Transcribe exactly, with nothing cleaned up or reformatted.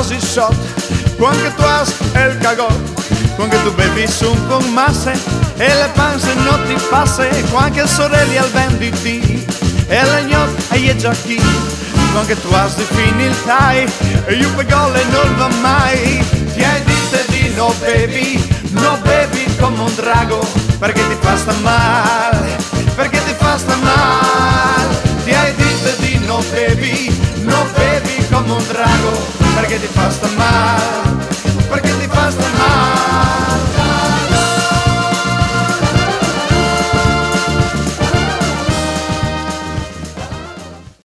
quasi shot, quando tu has el cagón, quando tu bevi un po' massa e le panze non ti passa, quando sorelle al venditi e le gnocche e gli giacchi, quando tu has di fini il tai e io pegole non va mai. Ti hai detto di no bevi, no bevi come un drago, perché ti fa sta male, perché ti fa sta male. Ti hai detto di no bevi, no bevi come un drago, perché ti fa sta male, perché ti